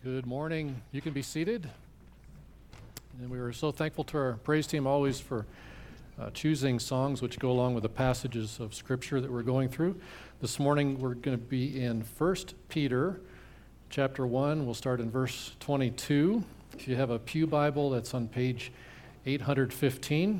Good morning. You can be seated. And we are so thankful to our praise team always for choosing songs which go along with the passages of Scripture that we're going through. This morning we're going to be in 1 Peter chapter 1. We'll start in verse 22. If you have a pew Bible, that's on page 815.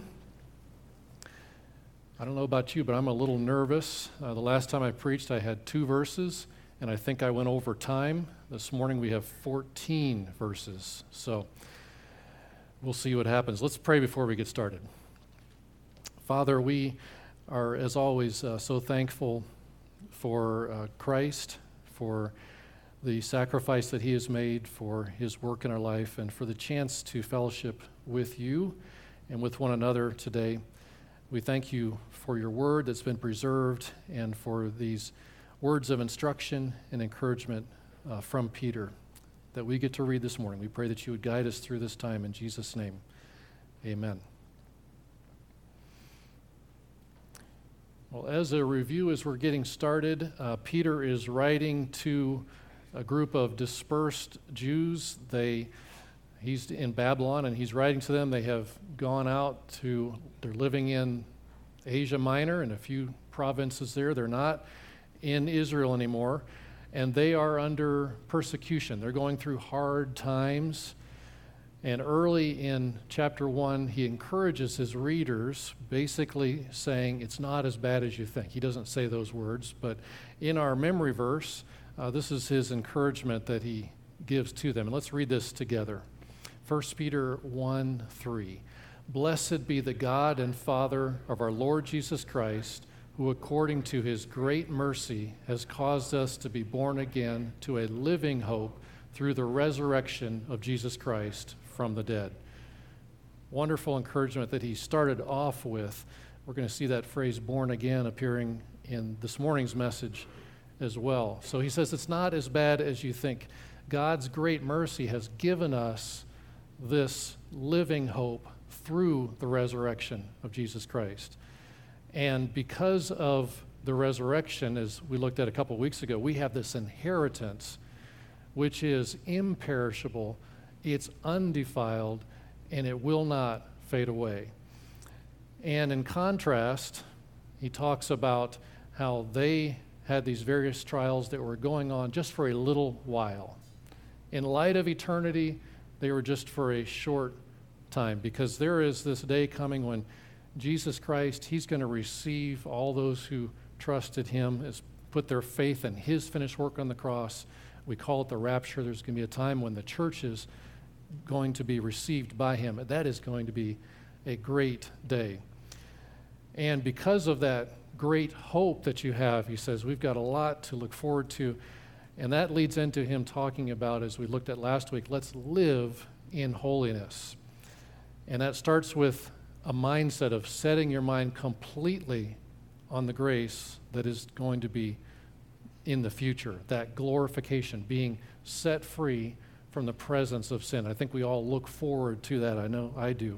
I don't know about you, but I'm a little nervous. The last time I preached, I had 2 verses, and I think I went over time. This morning we have 14 verses, so we'll see what happens. Let's pray before we get started. Father, we are, as always, so thankful for Christ, for the sacrifice that He has made, for His work in our life, and for the chance to fellowship with You and with one another today. We thank You for Your word that's been preserved and for these words of instruction and encouragement from Peter that we get to read this morning. We pray that You would guide us through this time in Jesus' name. Amen. Well, as a review, as we're getting started, Peter is writing to a group of dispersed Jews. He's in Babylon, and he's writing to them. They have gone out they're living in Asia Minor and a few provinces there. They're not in Israel anymore, and they are under persecution. They're going through hard times. And early in chapter 1, he encourages his readers, basically saying it's not as bad as you think. He doesn't say those words, but in our memory verse, this is his encouragement that he gives to them. And let's read this together. 1 Peter 1:3. Blessed be the God and Father of our Lord Jesus Christ, who according to His great mercy has caused us to be born again to a living hope through the resurrection of Jesus Christ from the dead. Wonderful encouragement that he started off with. We're going to see that phrase born again appearing in this morning's message as well. So he says it's not as bad as you think. God's great mercy has given us this living hope through the resurrection of Jesus Christ. And because of the resurrection, as we looked at a couple weeks ago, we have this inheritance which is imperishable, it's undefiled, and it will not fade away. And in contrast, he talks about how they had these various trials that were going on just for a little while. In light of eternity, they were just for a short time, because there is this day coming when Jesus Christ, He's going to receive all those who trusted Him, has put their faith in His finished work on the cross. We call it the rapture. There's going to be a time when the church is going to be received by Him. That is going to be a great day. And because of that great hope that you have, he says, we've got a lot to look forward to. And that leads into him talking about, as we looked at last week, let's live in holiness. And that starts with a mindset of setting your mind completely on the grace that is going to be in the future, that glorification, being set free from the presence of sin. I think we all look forward to that. I know I do.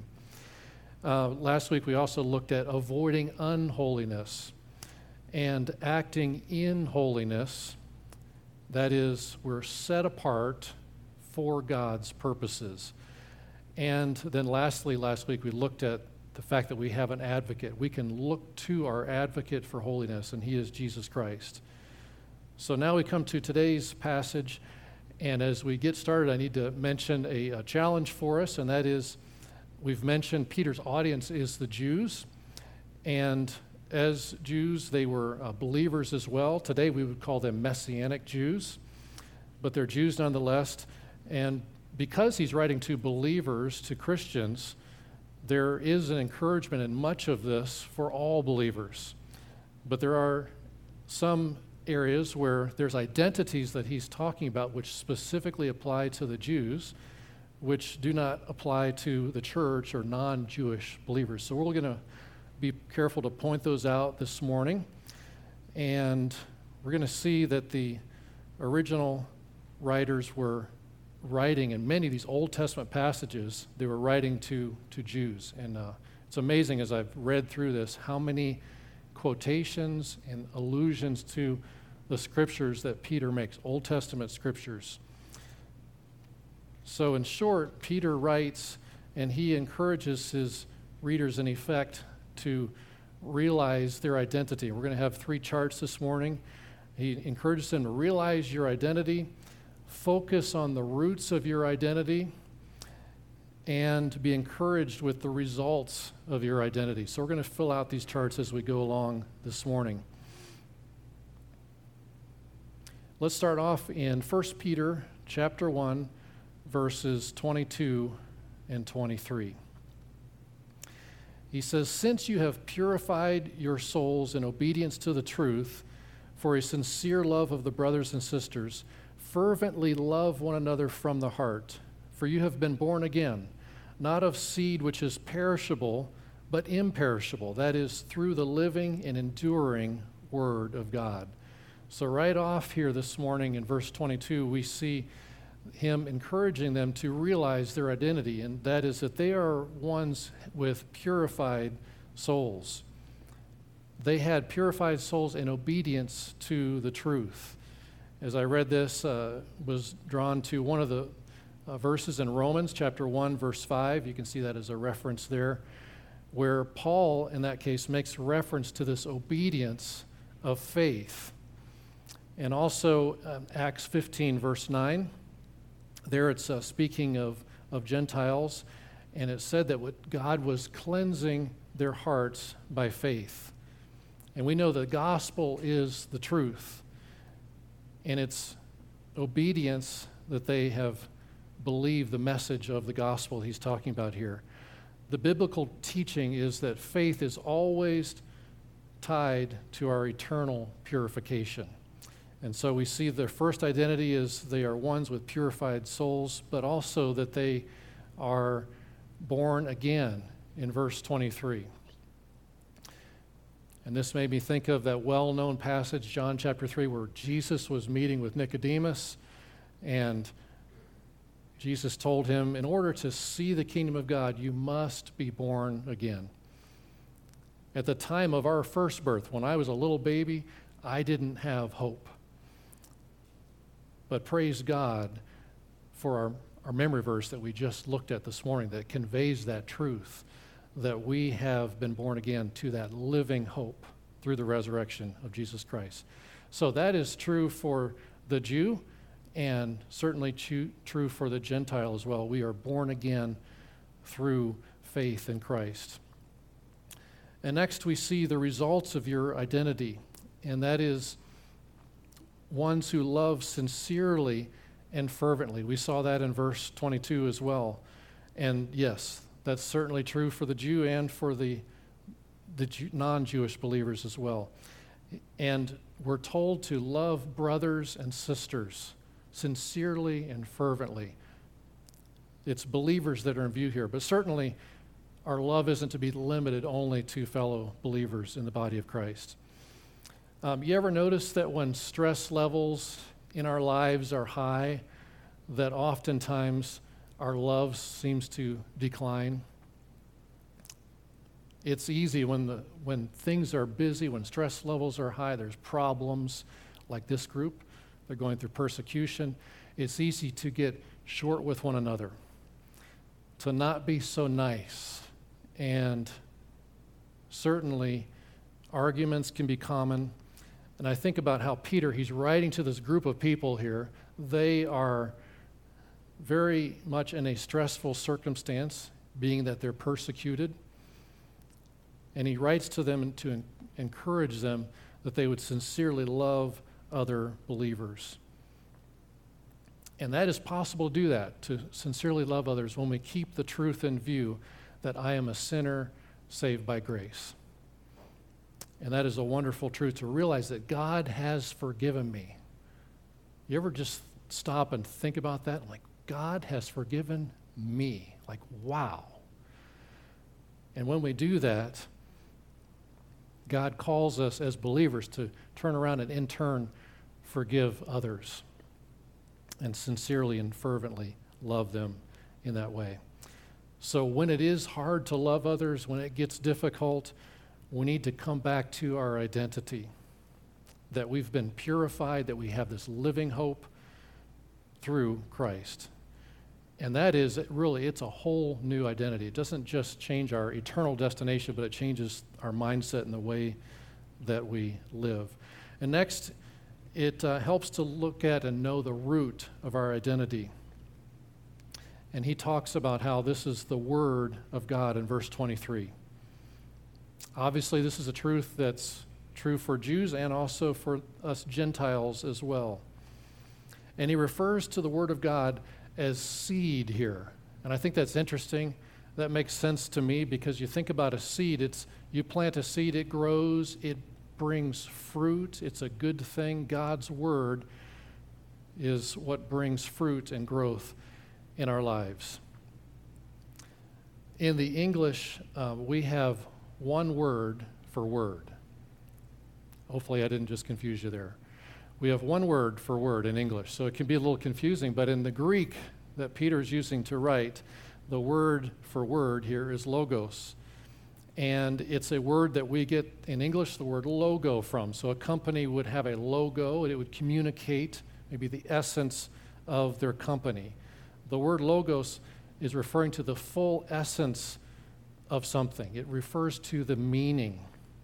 Last week we also looked at avoiding unholiness and acting in holiness. That is, we're set apart for God's purposes. And then lastly, last week we looked at the fact that we have an advocate. We can look to our advocate for holiness, and he is Jesus Christ. So now we come to today's passage, and as we get started, I need to mention a challenge for us, and that is, we've mentioned Peter's audience is the Jews, and as Jews, they were believers as well. Today we would call them Messianic Jews, but they're Jews nonetheless, and because he's writing to believers, to Christians, there is an encouragement in much of this for all believers. But there are some areas where there's identities that he's talking about which specifically apply to the Jews, which do not apply to the church or non-Jewish believers. So we're going to be careful to point those out this morning. And we're going to see that the original writers were writing in many of these Old Testament passages, they were writing to Jews. And it's amazing as I've read through this how many quotations and allusions to the scriptures that Peter makes, Old Testament scriptures. So in short, Peter writes, and he encourages his readers, in effect, to realize their identity. We're going to have 3 charts this morning. He encourages them to realize your identity, focus on the roots of your identity, and be encouraged with the results of your identity. So we're going to fill out these charts as we go along this morning. Let's start off in 1 Peter chapter 1, verses 22 and 23. He says, "Since you have purified your souls in obedience to the truth for a sincere love of the brothers and sisters, fervently love one another from the heart, for you have been born again, not of seed which is perishable, but imperishable, that is, through the living and enduring Word of God." So right off here this morning in verse 22, we see him encouraging them to realize their identity, and that is that they are ones with purified souls. They had purified souls in obedience to the truth. As I read this, was drawn to one of the verses in Romans chapter 1, verse 5. You can see that as a reference there, where Paul, in that case, makes reference to this obedience of faith. And also Acts 15, verse 9. There it's speaking of Gentiles, and it said that what God was cleansing their hearts by faith. And we know the gospel is the truth, and it's obedience that they have believed the message of the gospel he's talking about here. The biblical teaching is that faith is always tied to our eternal purification. And so we see their first identity is they are ones with purified souls, but also that they are born again in verse 23. And this made me think of that well-known passage, John chapter 3, where Jesus was meeting with Nicodemus, and Jesus told him, in order to see the kingdom of God, you must be born again. At the time of our first birth, when I was a little baby, I didn't have hope. But praise God for our memory verse that we just looked at this morning that conveys that truth, that we have been born again to that living hope through the resurrection of Jesus Christ. So that is true for the Jew and certainly true for the Gentile as well. We are born again through faith in Christ. And next we see the results of your identity, and that is ones who love sincerely and fervently. We saw that in verse 22 as well. And yes, that's certainly true for the Jew and for the non-Jewish believers as well. And we're told to love brothers and sisters sincerely and fervently. It's believers that are in view here, but certainly our love isn't to be limited only to fellow believers in the body of Christ. You ever notice that when stress levels in our lives are high, that oftentimes our love seems to decline? It's easy when things are busy, when stress levels are high, there's problems like this group, they're going through persecution. It's easy to get short with one another, to not be so nice, and certainly arguments can be common. And I think about how Peter, he's writing to this group of people here. They are very much in a stressful circumstance, being that they're persecuted. And he writes to them to encourage them that they would sincerely love other believers. And that is possible to do that, to sincerely love others when we keep the truth in view that I am a sinner saved by grace. And that is a wonderful truth, to realize that God has forgiven me. You ever just stop and think about that? Like, God has forgiven me. Like, wow. And when we do that, God calls us as believers to turn around and in turn forgive others and sincerely and fervently love them in that way. So when it is hard to love others, when it gets difficult, we need to come back to our identity, that we've been purified, that we have this living hope through Christ. And that is really, it's a whole new identity. It doesn't just change our eternal destination, but it changes our mindset and the way that we live. And next, it helps to look at and know the root of our identity. And he talks about how this is the Word of God in verse 23. Obviously, this is a truth that's true for Jews and also for us Gentiles as well. And he refers to the Word of God as seed here. And I think that's interesting. That makes sense to me because you think about a seed, you plant a seed, it grows, it brings fruit, it's a good thing. God's Word is what brings fruit and growth in our lives. In the English, we have one word for word. Hopefully I didn't just confuse you there. We have one word for word in English, so it can be a little confusing, but in the Greek that Peter's using to write, the word for word here is logos. And it's a word that we get in English the word logo from. So a company would have a logo, and it would communicate maybe the essence of their company. The word logos is referring to the full essence of something. It refers to the meaning.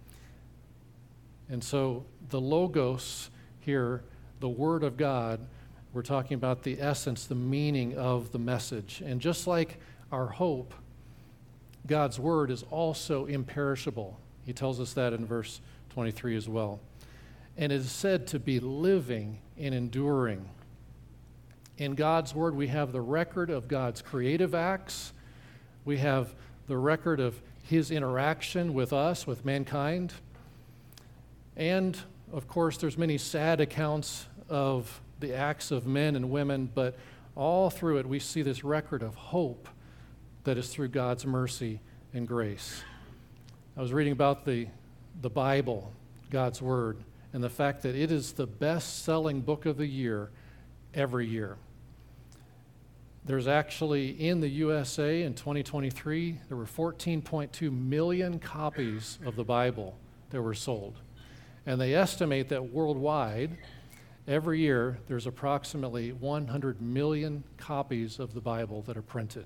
And so the logos here, the Word of God, we're talking about the essence, the meaning of the message. And just like our hope, God's Word is also imperishable. He tells us that in verse 23 as well. And it is said to be living and enduring. In God's Word, we have the record of God's creative acts. We have the record of His interaction with us, with mankind. And, of course, there's many sad accounts of the acts of men and women, but all through it we see this record of hope that is through God's mercy and grace. I was reading about the Bible, God's Word, and the fact that it is the best-selling book of the year every year. There's actually, in the USA in 2023, there were 14.2 million copies of the Bible that were sold. And they estimate that worldwide, every year, there's approximately 100 million copies of the Bible that are printed.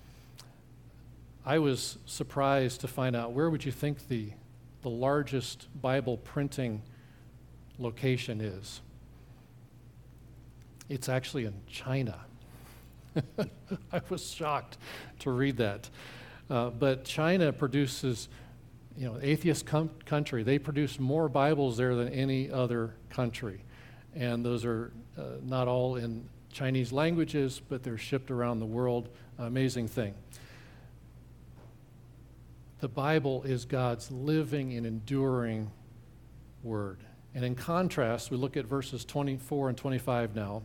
I was surprised to find out, where would you think the largest Bible printing location is? It's actually in China. I was shocked to read that. But China produces, atheist country, they produce more Bibles there than any other country. And those are not all in Chinese languages, but they're shipped around the world. Amazing thing. The Bible is God's living and enduring Word. And in contrast, we look at verses 24 and 25 now.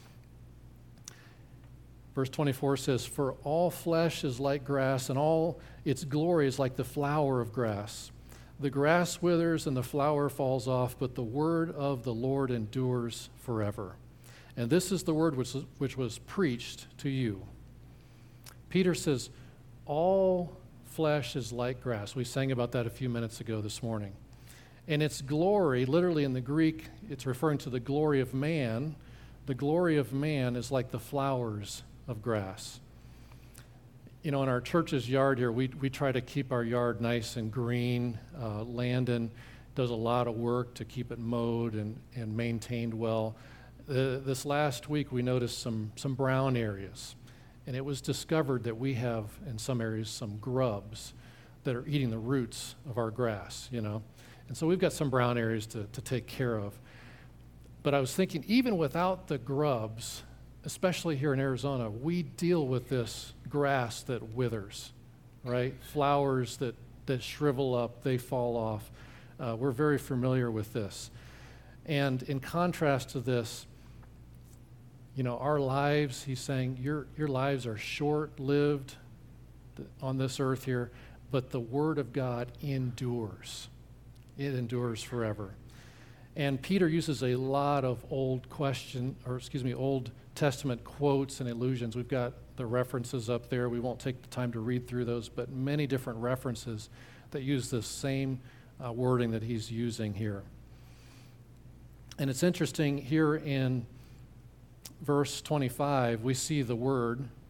Verse 24 says, "For all flesh is like grass, and all its glory is like the flower of grass. The grass withers and the flower falls off, but the word of the Lord endures forever. And this is the word which was preached to you." Peter says, all flesh is like grass. We sang about that a few minutes ago this morning. And its glory, literally in the Greek, it's referring to the glory of man. The glory of man is like the flowers of grass. In our church's yard here, we try to keep our yard nice and green. Landon does a lot of work to keep it mowed and maintained well. This last week, we noticed some brown areas, and it was discovered that we have, in some areas, some grubs that are eating the roots of our grass, And so we've got some brown areas to take care of. But I was thinking, even without the grubs, especially here in Arizona, we deal with this grass that withers, right? Flowers that shrivel up, they fall off. We're very familiar with this. And in contrast to this, our lives, he's saying, your lives are short-lived on this earth here, but the Word of God endures. It endures forever. And Peter uses a lot of Old Testament quotes and allusions. We've got the references up there. We won't take the time to read through those, but many different references that use the same wording that he's using here. And it's interesting, here in verse 25, we see the word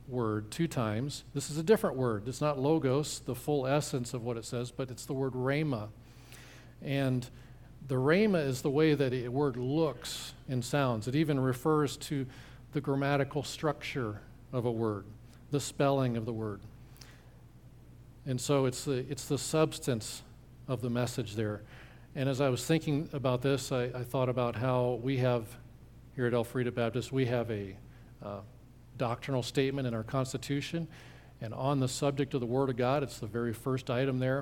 word 2 times. This is a different word. It's not logos, the full essence of what it says, but it's the word rhema. And the rhema is the way that a word looks and sounds. It even refers to the grammatical structure of a word, the spelling of the word. And so it's the substance of the message there. And as I was thinking about this, I thought about how we have, here at Elfrida Baptist, we have a doctrinal statement in our Constitution. And on the subject of the Word of God, it's the very first item there.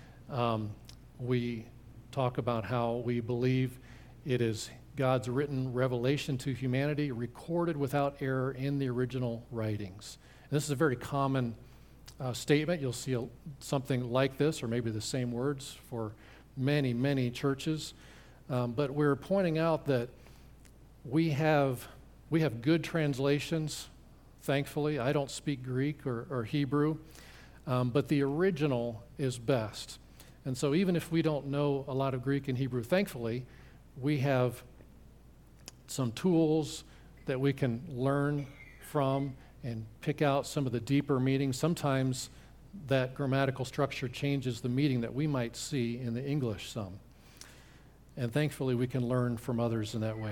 We talk about how we believe it is God's written revelation to humanity, recorded without error in the original writings. And this is a very common statement. You'll see something like this, or maybe the same words for many, many churches. But we're pointing out that we have good translations, thankfully. I don't speak Greek or Hebrew, but the original is best. And so even if we don't know a lot of Greek and Hebrew, thankfully, we have some tools that we can learn from and pick out some of the deeper meanings. Sometimes that grammatical structure changes the meaning that we might see in the English some. And thankfully, we can learn from others in that way.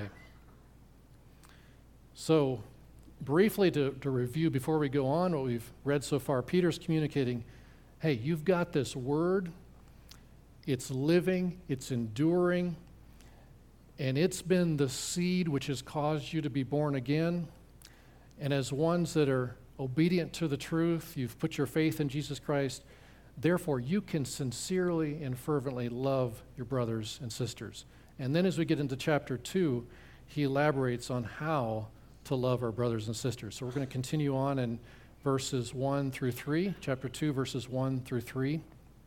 So, briefly to review before we go on what we've read so far, Peter's communicating, hey, you've got this word, it's living, it's enduring, and it's been the seed which has caused you to be born again. And as ones that are obedient to the truth, you've put your faith in Jesus Christ, therefore you can sincerely and fervently love your brothers and sisters. And then as we get into chapter 2, he elaborates on how to love our brothers and sisters. So we're going to continue on in verses 1 through 3, chapter 2, verses 1 through 3.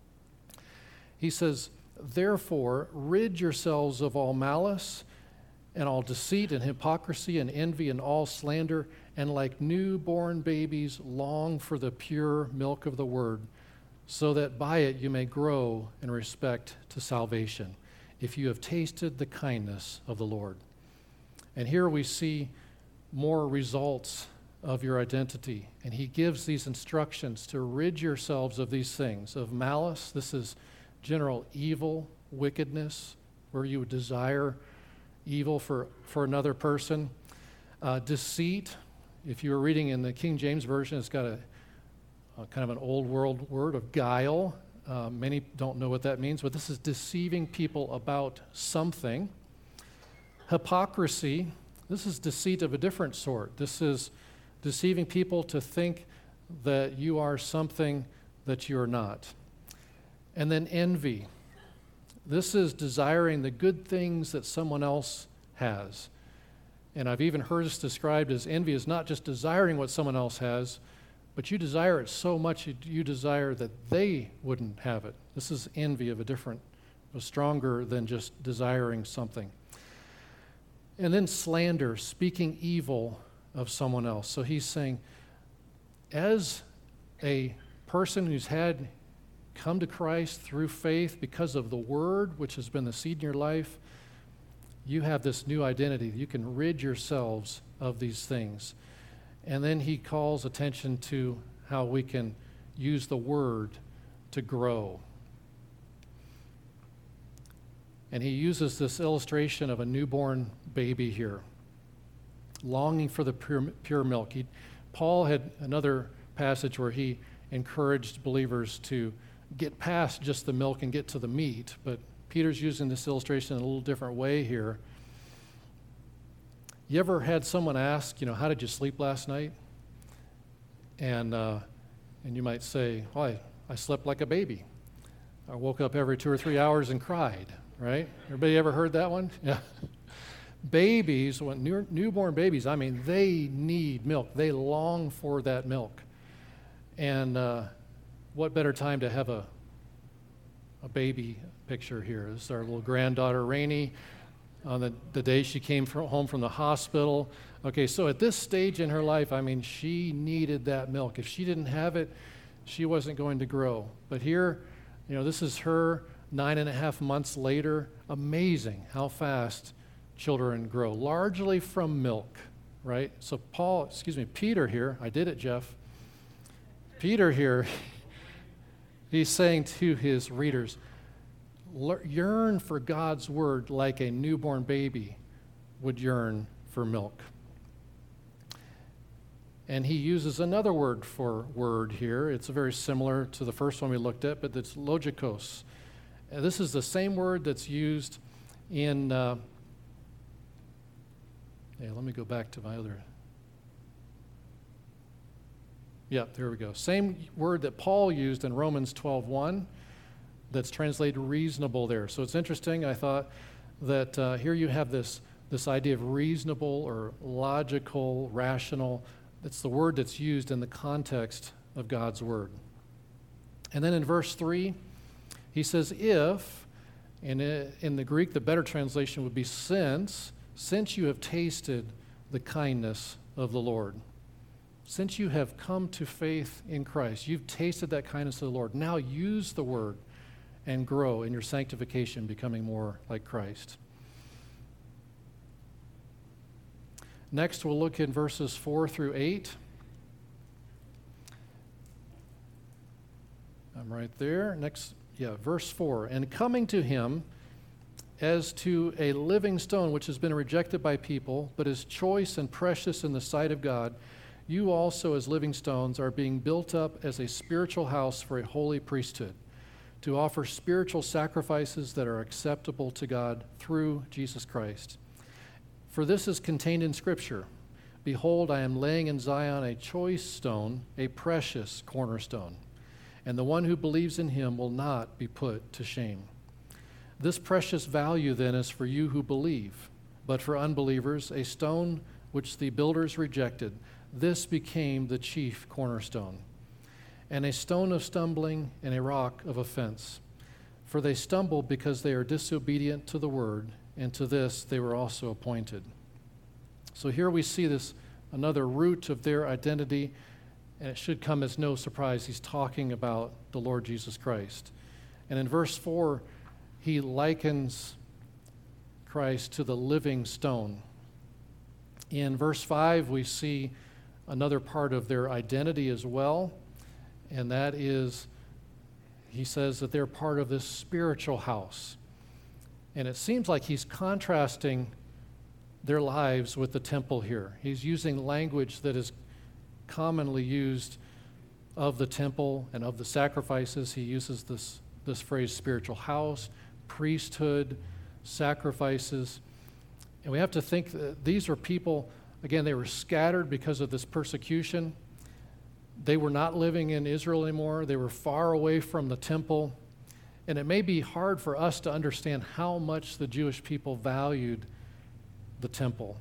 He says, therefore, rid yourselves of all malice and all deceit and hypocrisy and envy and all slander, and like newborn babies long for the pure milk of the word, so that by it you may grow in respect to salvation, if you have tasted the kindness of the Lord. And here we see more results of your identity. And he gives these instructions to rid yourselves of these things, of malice. This is general evil, wickedness, where you would desire evil for another person. Deceit, if you were reading in the King James Version, it's got a kind of an old world word of guile. Many don't know what that means, but this is deceiving people about something. Hypocrisy, this is deceit of a different sort. This is deceiving people to think that you are something that you're not. And then envy. This is desiring the good things that someone else has. And I've even heard this described as envy is not just desiring what someone else has, but you desire it so much you desire that they wouldn't have it. This is envy of stronger than just desiring something. And then slander, speaking evil of someone else. So he's saying, as a person who's had come to Christ through faith because of the Word, which has been the seed in your life, you have this new identity. You can rid yourselves of these things. And then he calls attention to how we can use the Word to grow. And he uses this illustration of a newborn baby here, longing for the pure milk. Paul had another passage where he encouraged believers to get past just the milk and get to the meat, but Peter's using this illustration in a little different way here. You ever had someone ask, how did you sleep last night? And you might say, well, I slept like a baby. I woke up every 2 or 3 hours and cried, right? Everybody ever heard that one? Yeah. Babies, newborn babies, they need milk. They long for that milk. And what better time to have a baby picture here? This is our little granddaughter, Rainey, on the day she came home from the hospital. Okay, so at this stage in her life, she needed that milk. If she didn't have it, she wasn't going to grow. But here, this is her 9.5 months later. Amazing how fast children grow, largely from milk, right? So Peter here, I did it, Jeff. Peter here, he's saying to his readers, yearn for God's word like a newborn baby would yearn for milk. And he uses another word for word here. It's very similar to the first one we looked at, but it's logikos. And this is the same word that's used in, let me go back to my other. Yeah, there we go. Same word that Paul used in Romans 12:1 that's translated reasonable there. So it's interesting. I thought that here you have this idea of reasonable or logical, rational. That's the word that's used in the context of God's word. And then in verse 3, he says, if, and in the Greek, the better translation would be since you have tasted the kindness of the Lord. Since you have come to faith in Christ, you've tasted that kindness of the Lord. Now use the word and grow in your sanctification, becoming more like Christ. Next, we'll look in verses 4 through 8. I'm right there. Next, verse 4. And coming to him as to a living stone which has been rejected by people, but is choice and precious in the sight of God, you also as living stones are being built up as a spiritual house for a holy priesthood, to offer spiritual sacrifices that are acceptable to God through Jesus Christ. For this is contained in Scripture. Behold, I am laying in Zion a choice stone, a precious cornerstone, and the one who believes in him will not be put to shame. This precious value then is for you who believe, but for unbelievers, a stone which the builders rejected, this became the chief cornerstone, and a stone of stumbling and a rock of offense. For they stumble because they are disobedient to the word, and to this they were also appointed. So here we see this, another root of their identity, and it should come as no surprise. He's talking about the Lord Jesus Christ. And in verse 4, he likens Christ to the living stone. In verse 5, we see another part of their identity as well, and that is, he says that they're part of this spiritual house. And it seems like he's contrasting their lives with the temple here. He's using language that is commonly used of the temple and of the sacrifices. He uses this phrase, spiritual house, priesthood, sacrifices. And we have to think that these are people, again, they were scattered because of this persecution. They were not living in Israel anymore. They were far away from the temple. And it may be hard for us to understand how much the Jewish people valued the temple.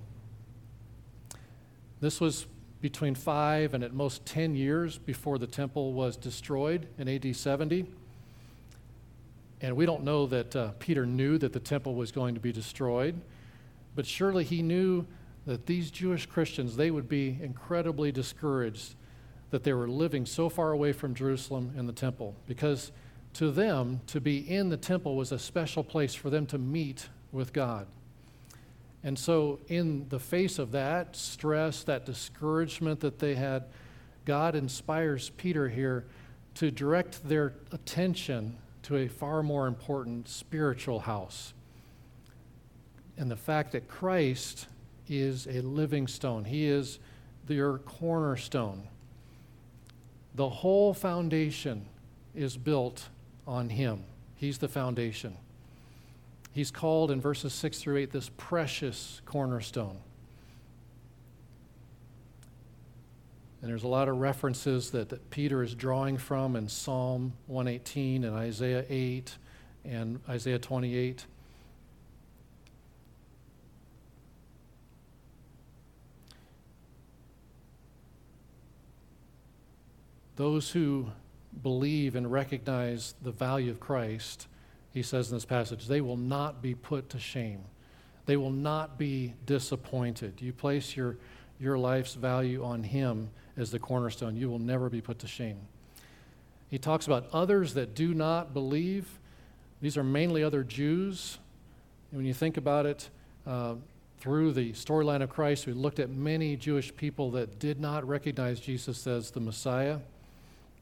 This was between 5 and at most 10 years before the temple was destroyed in AD 70. And we don't know that Peter knew that the temple was going to be destroyed, but surely he knew that these Jewish Christians, they would be incredibly discouraged that they were living so far away from Jerusalem and the temple, because to them, to be in the temple was a special place for them to meet with God. And so in the face of that stress, that discouragement that they had, God inspires Peter here to direct their attention to a far more important spiritual house. And the fact that Christ is a living stone. He is your cornerstone. The whole foundation is built on him. He's the foundation. He's called in verses 6 through 8 this precious cornerstone. And there's a lot of references that Peter is drawing from in Psalm 118 and Isaiah 8 and Isaiah 28. Those who believe and recognize the value of Christ, he says in this passage, they will not be put to shame. They will not be disappointed. You place your life's value on him as the cornerstone, you will never be put to shame. He talks about others that do not believe. These are mainly other Jews. And when you think about it, through the storyline of Christ, we looked at many Jewish people that did not recognize Jesus as the Messiah.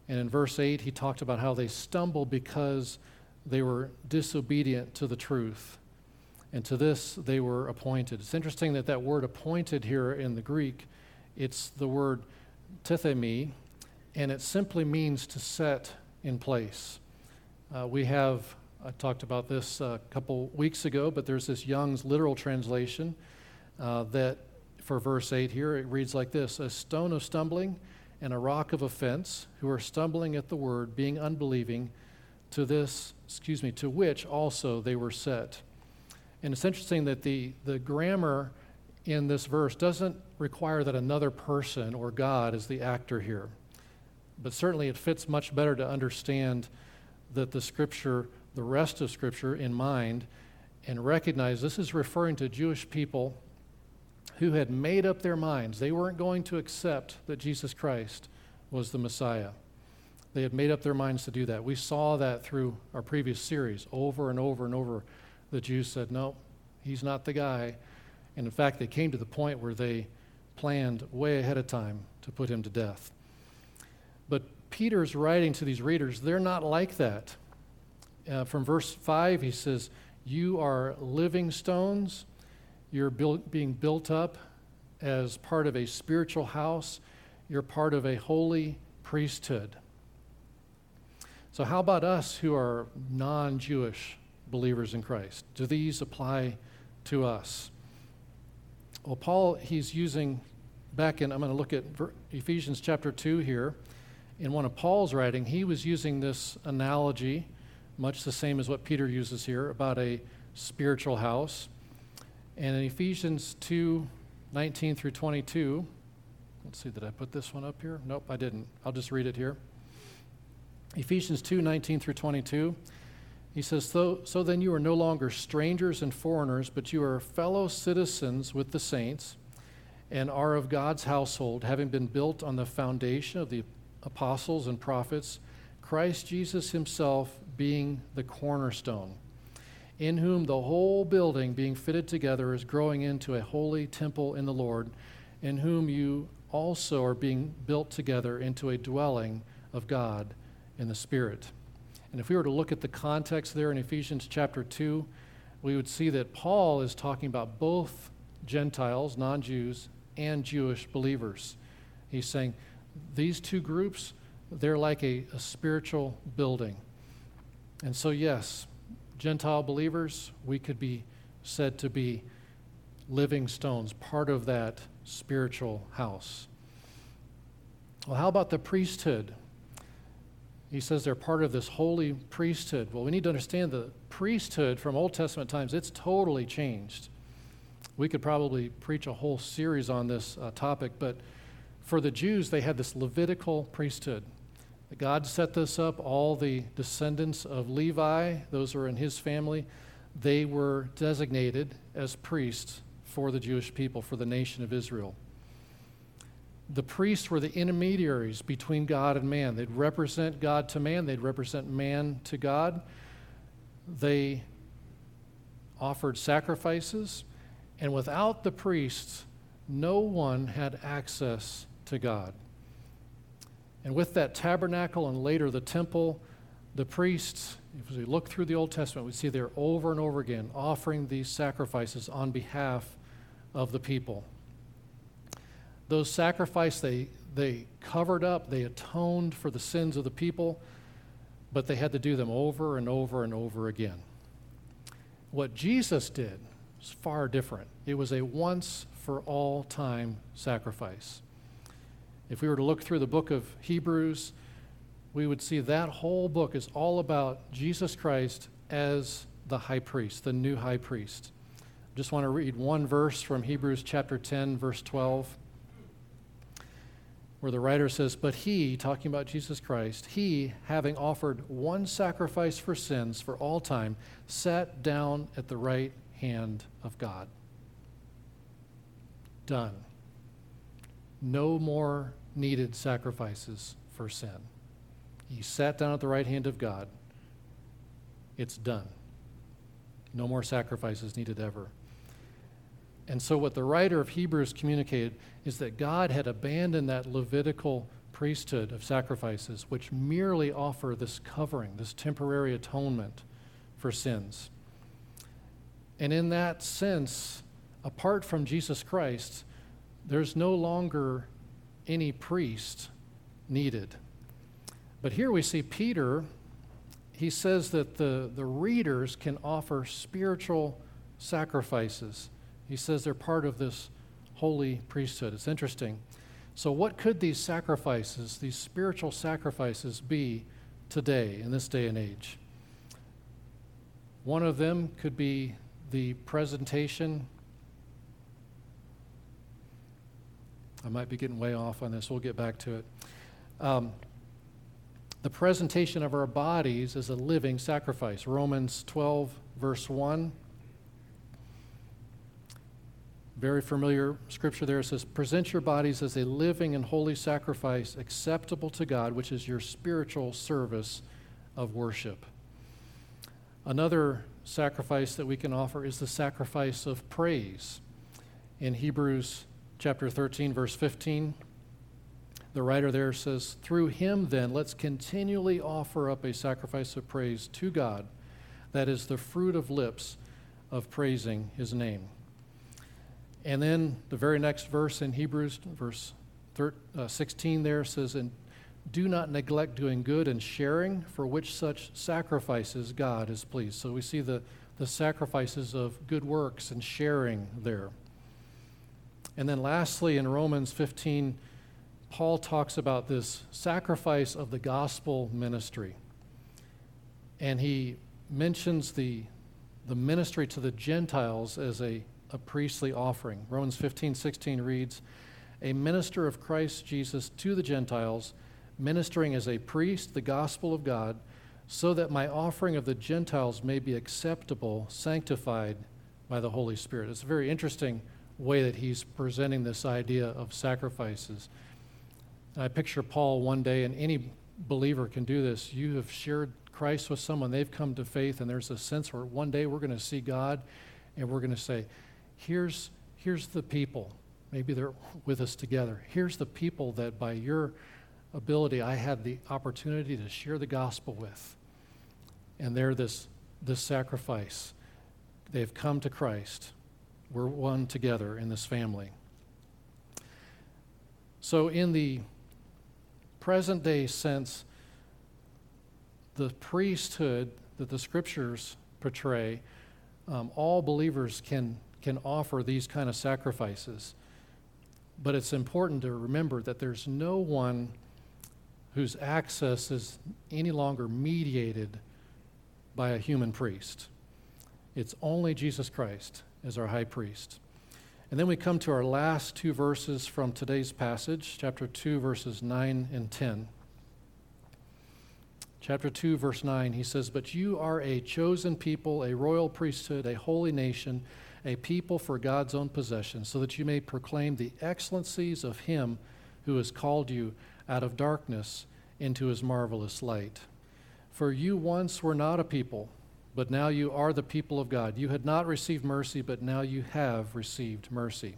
And in verse 8, he talked about how they stumbled because they were disobedient to the truth. And to this they were appointed. It's interesting that that word appointed here in the Greek, it's the word tithemi, and it simply means to set in place. I talked about this a couple weeks ago, but there's this Young's literal translation that for verse 8 here, it reads like this: a stone of stumbling and a rock of offense, who are stumbling at the word, being unbelieving, to which also they were set. And it's interesting that the grammar in this verse doesn't require that another person or God is the actor here. But certainly it fits much better to understand that the rest of Scripture in mind, and recognize this is referring to Jewish people who had made up their minds. They weren't going to accept that Jesus Christ was the Messiah. They had made up their minds to do that. We saw that through our previous series. Over and over and over, the Jews said, no, he's not the guy. And in fact, they came to the point where they planned way ahead of time to put him to death. But Peter's writing to these readers, they're not like that. From verse 5, he says, you are living stones. You're being built up as part of a spiritual house. You're part of a holy priesthood. So how about us who are non-Jewish believers in Christ? Do these apply to us? Well, Paul, he's using, I'm going to look at Ephesians chapter 2 here. In one of Paul's writing, he was using this analogy, much the same as what Peter uses here, about a spiritual house. And in Ephesians 2:19 through 22, let's see, did I put this one up here? Nope, I didn't. I'll just read it here. Ephesians 2:19 through 22, he says, so then you are no longer strangers and foreigners, but you are fellow citizens with the saints and are of God's household, having been built on the foundation of the apostles and prophets, Christ Jesus himself being the cornerstone, in whom the whole building being fitted together is growing into a holy temple in the Lord, in whom you also are being built together into a dwelling of God in the Spirit. And if we were to look at the context there in Ephesians chapter 2, we would see that Paul is talking about both Gentiles, non-Jews, and Jewish believers. He's saying these two groups, they're like a spiritual building. And so yes, Gentile believers, we could be said to be living stones, part of that spiritual house. Well, how about the priesthood? He says they're part of this holy priesthood. Well, we need to understand the priesthood from Old Testament times, it's totally changed. We could probably preach a whole series on this topic, but for the Jews, they had this Levitical priesthood. God set this up. All the descendants of Levi, those who are in his family, they were designated as priests for the Jewish people, for the nation of Israel. The priests were the intermediaries between God and man. They'd represent God to man. They'd represent man to God. They offered sacrifices, and without the priests, no one had access to God. And with that tabernacle and later the temple, the priests, if we look through the Old Testament, we see there over and over again offering these sacrifices on behalf of the people. Those sacrifices, they covered up, they atoned for the sins of the people, but they had to do them over and over and over again. What Jesus did was far different. It was a once-for-all-time sacrifice. If we were to look through the book of Hebrews, we would see that whole book is all about Jesus Christ as the high priest, the new high priest. I just want to read one verse from Hebrews chapter 10, verse 12, where the writer says, "But he," talking about Jesus Christ, "he, having offered one sacrifice for sins for all time, sat down at the right hand of God." Done. No more needed sacrifices for sin. He sat down at the right hand of God. It's done. No more sacrifices needed ever. And so what the writer of Hebrews communicated is that God had abandoned that Levitical priesthood of sacrifices, which merely offer this covering, this temporary atonement for sins. And in that sense, apart from Jesus Christ, there's no longer any priest needed. But here we see Peter, he says that the readers can offer spiritual sacrifices. He says they're part of this holy priesthood. It's interesting. So what could these sacrifices, these spiritual sacrifices, be today, in this day and age? One of them could be the presentation. I might be getting way off on this. We'll get back to it. The presentation of our bodies as a living sacrifice. Romans 12, verse 1. Very familiar scripture there. It says, present your bodies as a living and holy sacrifice acceptable to God, which is your spiritual service of worship. Another sacrifice that we can offer is the sacrifice of praise. In Hebrews chapter 13, verse 15, the writer there says, through him then let's continually offer up a sacrifice of praise to God, that is the fruit of lips of praising his name. And then the very next verse in Hebrews, verse 16 there says, and do not neglect doing good and sharing, for which such sacrifices God is pleased. So we see the sacrifices of good works and sharing there. And then lastly, in Romans 15, Paul talks about this sacrifice of the gospel ministry. And he mentions the ministry to the Gentiles as a priestly offering. Romans 15:16 reads, a minister of Christ Jesus to the Gentiles, ministering as a priest the gospel of God, so that my offering of the Gentiles may be acceptable, sanctified by the Holy Spirit. It's a very interesting way that he's presenting this idea of sacrifices. And I picture Paul one day, and any believer can do this. You have shared Christ with someone, they've come to faith, and there's a sense where one day we're going to see God, and we're going to say, here's the people. Maybe they're with us together. Here's the people that by your ability I had the opportunity to share the gospel with. And they're this sacrifice. They've come to Christ. We're one together in this family. So in the present day sense, the priesthood that the scriptures portray, all believers can offer these kind of sacrifices. But it's important to remember that there's no one whose access is any longer mediated by a human priest. It's only Jesus Christ as our high priest. And then we come to our last two verses from today's passage, chapter 2, verses 9 and 10. Chapter 2, verse 9, he says, but you are a chosen people, a royal priesthood, a holy nation, a people for God's own possession, so that you may proclaim the excellencies of him who has called you out of darkness into his marvelous light. For you once were not a people, but now you are the people of God. You had not received mercy, but now you have received mercy.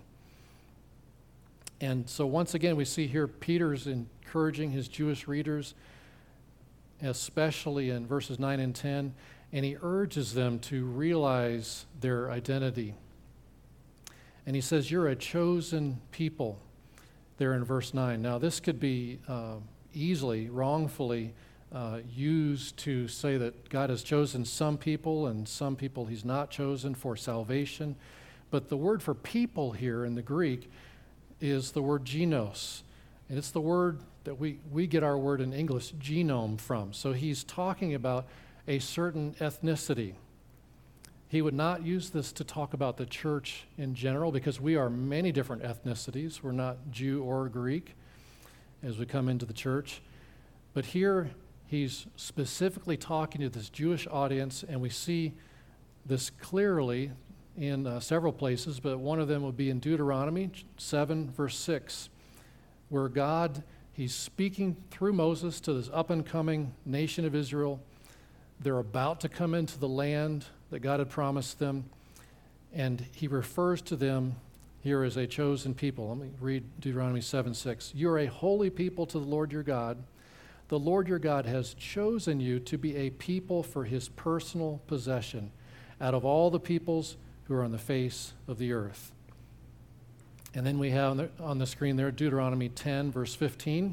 And so once again, we see here Peter's encouraging his Jewish readers, especially in verses 9 and 10, and he urges them to realize their identity. And he says, you're a chosen people, there in verse 9. Now, this could be easily, wrongfully used to say that God has chosen some people and some people he's not chosen for salvation. But the word for people here in the Greek is the word genos. And it's the word that we get our word in English, genome, from. So he's talking about a certain ethnicity. He would not use this to talk about the church in general, because we are many different ethnicities. We're not Jew or Greek as we come into the church. But here he's specifically talking to this Jewish audience, and we see this clearly in several places, but one of them would be in Deuteronomy 7, verse 6, where God, he's speaking through Moses to this up-and-coming nation of Israel. They're about to come into the land that God had promised them, and he refers to them here as a chosen people. Let me read Deuteronomy 7:6. You are a holy people to the Lord your God. The Lord your God has chosen you to be a people for his personal possession out of all the peoples who are on the face of the earth. And then we have on the screen there Deuteronomy 10, verse 15.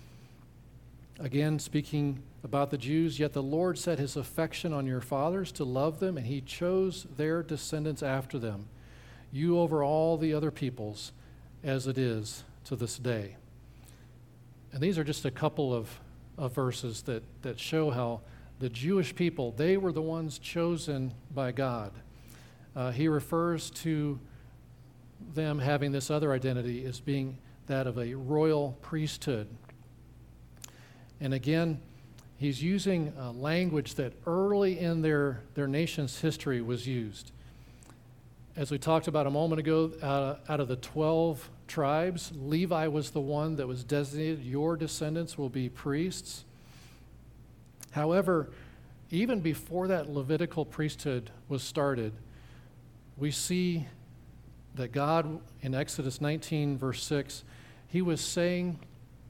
Again, speaking about the Jews, yet the Lord set his affection on your fathers to love them, and he chose their descendants after them, you over all the other peoples, as it is to this day. And these are just a couple of verses that show how the Jewish people, they were the ones chosen by God. He refers to them having this other identity as being that of a royal priesthood. And again, he's using a language that early in their nation's history was used. As we talked about a moment ago, out of the 12 tribes, Levi was the one that was designated, your descendants will be priests. However, even before that Levitical priesthood was started, we see that God, in Exodus 19, verse 6, he was saying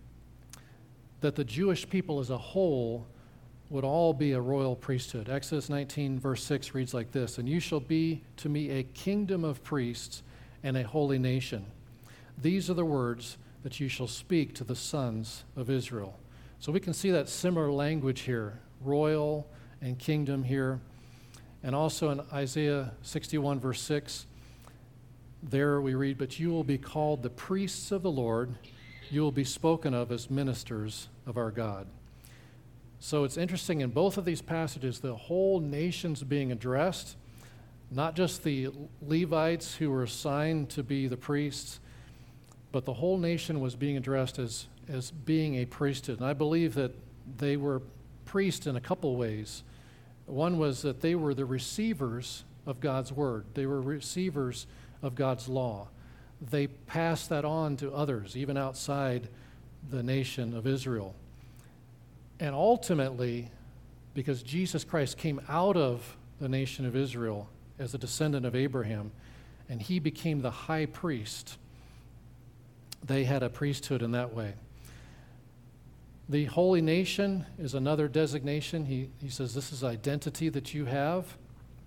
that the Jewish people as a whole would all be a royal priesthood. Exodus 19, verse 6 reads like this, and you shall be to me a kingdom of priests and a holy nation. These are the words that you shall speak to the sons of Israel. So we can see that similar language here, royal and kingdom here. And also in Isaiah 61, verse 6, there we read, but you will be called the priests of the Lord. You will be spoken of as ministers of our God. So it's interesting, in both of these passages, the whole nation's being addressed, not just the Levites who were assigned to be the priests, but the whole nation was being addressed as being a priesthood. And I believe that they were priests in a couple ways. One was that they were the receivers of God's word. They were receivers of God's law. They passed that on to others, even outside the nation of Israel. And ultimately, because Jesus Christ came out of the nation of Israel as a descendant of Abraham, and he became the high priest, they had a priesthood in that way. The holy nation is another designation. He says this is identity that you have,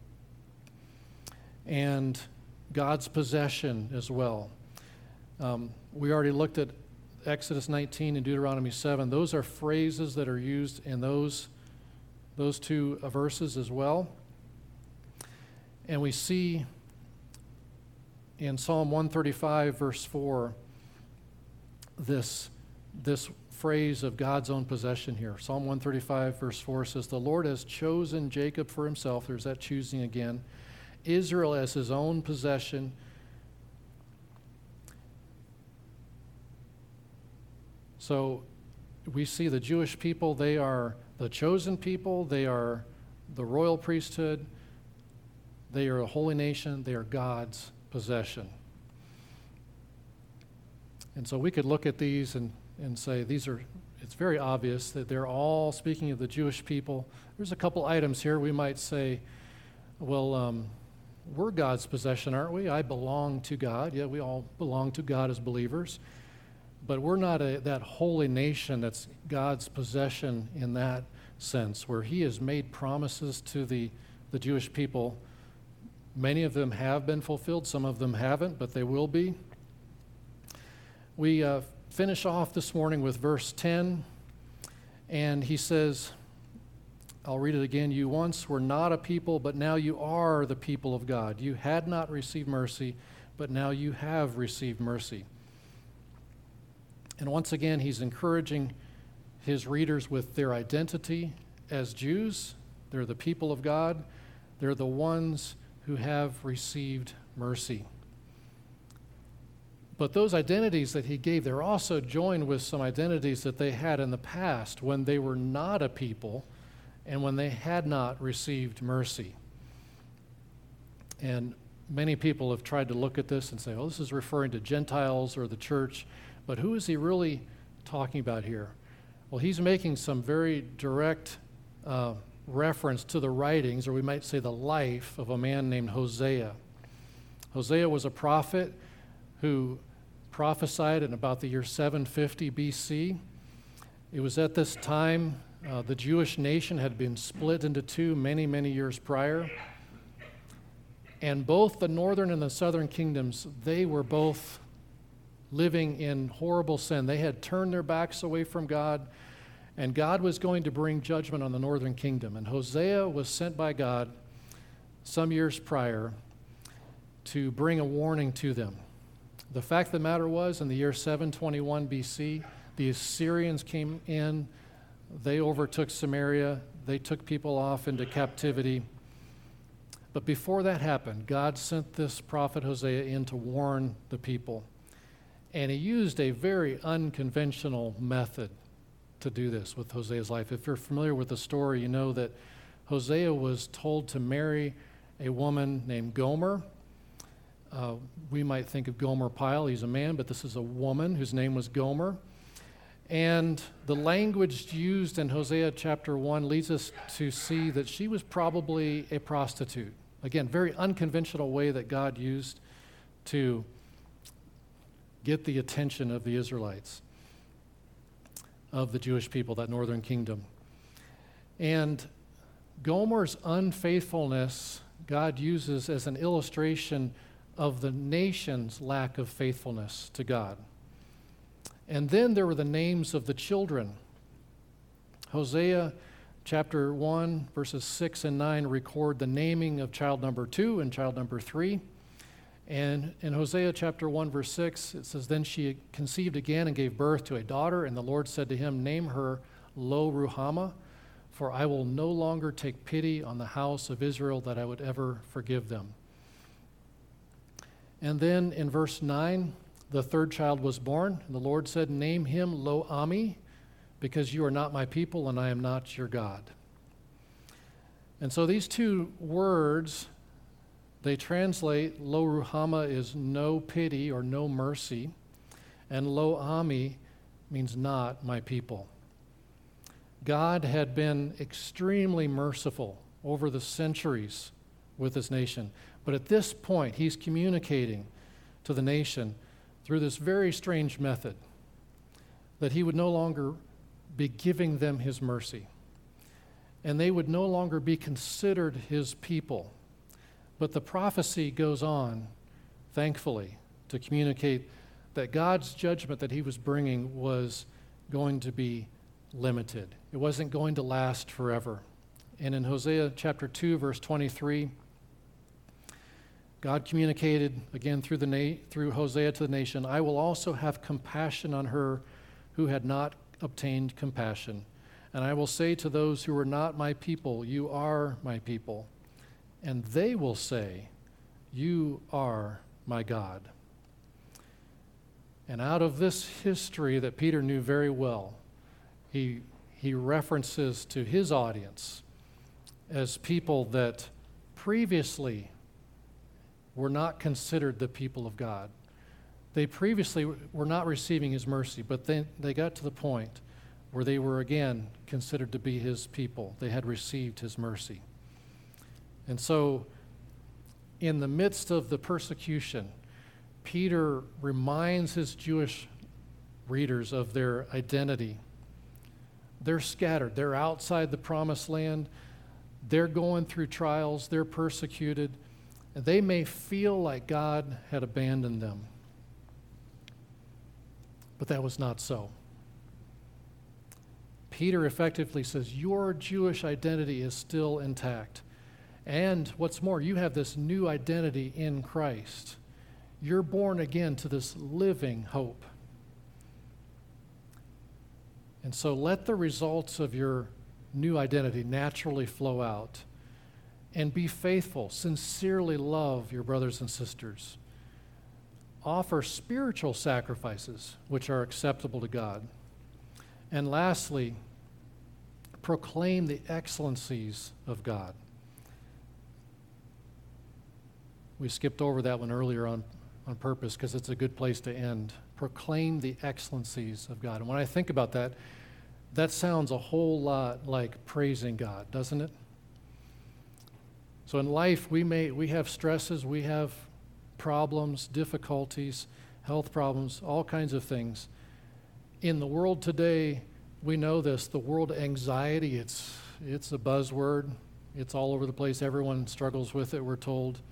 and God's possession as well. We already looked at Exodus 19 and Deuteronomy 7. Those are phrases that are used in those two verses as well. And we see in Psalm 135, verse 4, this phrase of God's own possession here. Psalm 135, verse 4 says, the Lord has chosen Jacob for himself. There's that choosing again. Israel as his own possession. So we see the Jewish people, they are the chosen people, they are the royal priesthood, they are a holy nation, they are God's possession. And so we could look at these and say it's very obvious that they're all speaking of the Jewish people. There's a couple items here we might say, well, we're God's possession, aren't we? I belong to God. Yeah, we all belong to God as believers. But we're not that holy nation that's God's possession in that sense, where he has made promises to the Jewish people. Many of them have been fulfilled. Some of them haven't, but they will be. We finish off this morning with verse 10, and he says, I'll read it again. You once were not a people, but now you are the people of God. You had not received mercy, but now you have received mercy. And once again, he's encouraging his readers with their identity as Jews. They're the people of God. They're the ones who have received mercy. But those identities that he gave, they're also joined with some identities that they had in the past when they were not a people and when they had not received mercy. And many people have tried to look at this and say, oh, this is referring to Gentiles or the church. But who is he really talking about here? Well, he's making some very direct reference to the writings, or we might say the life, of a man named Hosea. Hosea was a prophet who prophesied in about the year 750 BC. It was at this time the Jewish nation had been split into two many, many years prior. And both the northern and the southern kingdoms, they were both living in horrible sin. They had turned their backs away from God, and God was going to bring judgment on the northern kingdom. And Hosea was sent by God some years prior to bring a warning to them. The fact of the matter was, in the year 721 BC, the Assyrians came in, they overtook Samaria, they took people off into captivity. But before that happened, God sent this prophet Hosea in to warn the people. And he used a very unconventional method to do this with Hosea's life. If you're familiar with the story, you know that Hosea was told to marry a woman named Gomer. We might think of Gomer Pyle, he's a man, but this is a woman whose name was Gomer. And the language used in Hosea chapter 1 leads us to see that she was probably a prostitute. Again, very unconventional way that God used to get the attention of the Israelites, of the Jewish people, that northern kingdom. And Gomer's unfaithfulness, God uses as an illustration of the nation's lack of faithfulness to God. And then there were the names of the children. Hosea chapter 1, verses 6 and 9 record the naming of child number 2 and child number 3. And in Hosea chapter 1, verse 6, it says, "Then she conceived again and gave birth to a daughter, and the Lord said to him, 'Name her Lo-Ruhamah, for I will no longer take pity on the house of Israel, that I would ever forgive them.'" And then in verse 9, the third child was born, and the Lord said, "Name him Lo-Ami, because you are not my people, and I am not your God." And so these two words, they translate, Lo-Ruhamah is no pity or no mercy, and Lo-Ami means not my people. God had been extremely merciful over the centuries with this nation, but at this point, he's communicating to the nation through this very strange method that he would no longer be giving them his mercy, and they would no longer be considered his people. But the prophecy goes on, thankfully, to communicate that God's judgment that he was bringing was going to be limited. It wasn't going to last forever. And in Hosea chapter 2, verse 23, God communicated again through Hosea to the nation, "I will also have compassion on her who had not obtained compassion. And I will say to those who are not my people, 'You are my people.' And they will say, 'You are my God.'" And out of this history that Peter knew very well, he references to his audience as people that previously were not considered the people of God. They previously were not receiving his mercy, but they got to the point where they were again considered to be his people. They had received his mercy. And so, in the midst of the persecution, Peter reminds his Jewish readers of their identity. They're scattered. They're outside the promised land. They're going through trials. They're persecuted. And they may feel like God had abandoned them. But that was not so. Peter effectively says, your Jewish identity is still intact. And what's more, you have this new identity in Christ. You're born again to this living hope. And so let the results of your new identity naturally flow out. And be faithful, sincerely love your brothers and sisters. Offer spiritual sacrifices which are acceptable to God. And lastly, proclaim the excellencies of God. We skipped over that one earlier on purpose because it's a good place to end. Proclaim the excellencies of God. And when I think about that, that sounds a whole lot like praising God, doesn't it? So in life, we have stresses, we have problems, difficulties, health problems, all kinds of things. In the world today, we know this, the world anxiety, it's a buzzword. It's all over the place. Everyone struggles with it, we're told.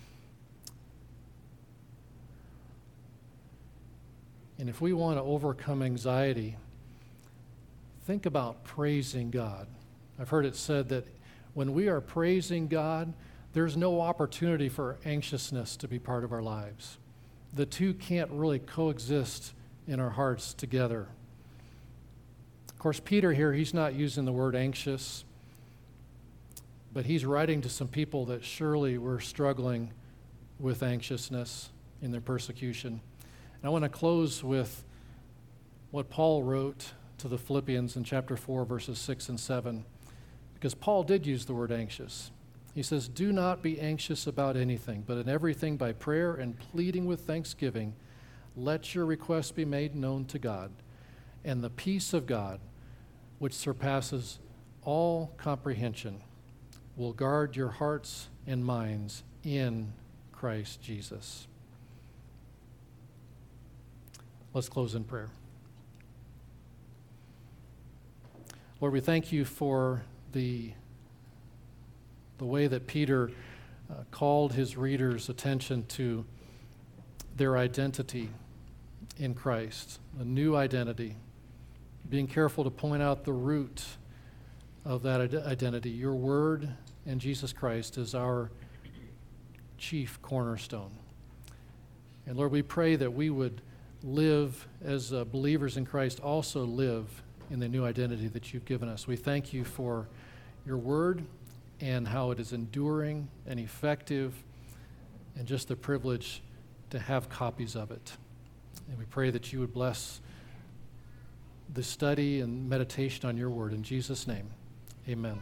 And if we want to overcome anxiety, think about praising God. I've heard it said that when we are praising God, there's no opportunity for anxiousness to be part of our lives. The two can't really coexist in our hearts together. Of course, Peter here, he's not using the word anxious, but he's writing to some people that surely were struggling with anxiousness in their persecution. And I want to close with what Paul wrote to the Philippians in chapter 4, verses 6 and 7, because Paul did use the word anxious. He says, "Do not be anxious about anything, but in everything by prayer and pleading with thanksgiving, let your requests be made known to God. And the peace of God, which surpasses all comprehension, will guard your hearts and minds in Christ Jesus." Let's close in prayer. Lord, we thank you for the way that Peter called his readers' attention to their identity in Christ, a new identity, being careful to point out the root of that identity. Your word and Jesus Christ is our chief cornerstone. And Lord, we pray that we would live as believers in Christ, also live in the new identity that you've given us. We thank you for your word and how it is enduring and effective, and just the privilege to have copies of it. And we pray that you would bless the study and meditation on your word. In Jesus' name, amen.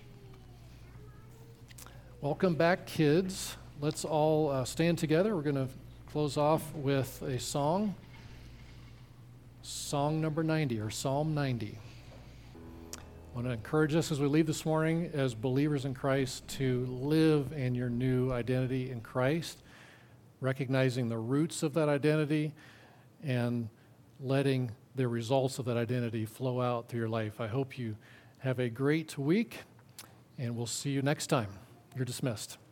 Welcome back, kids. Let's all stand together. We're going to close off with a song. Song number 90, or Psalm 90. I want to encourage us as we leave this morning as believers in Christ to live in your new identity in Christ, recognizing the roots of that identity and letting the results of that identity flow out through your life. I hope you have a great week, and we'll see you next time. You're dismissed.